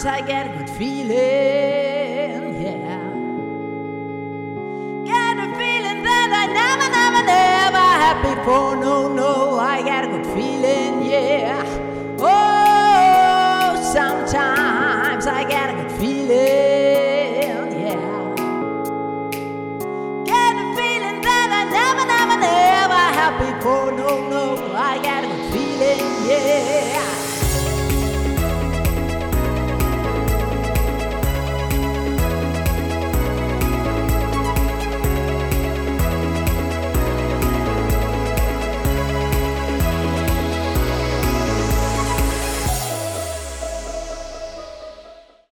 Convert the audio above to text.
I get a good feeling, yeah. Get a feeling that I never had before. No, I get a good feeling, yeah. Oh, sometimes I get a good feeling, yeah. Get a feeling that I never had before. No, I get a good feeling, yeah.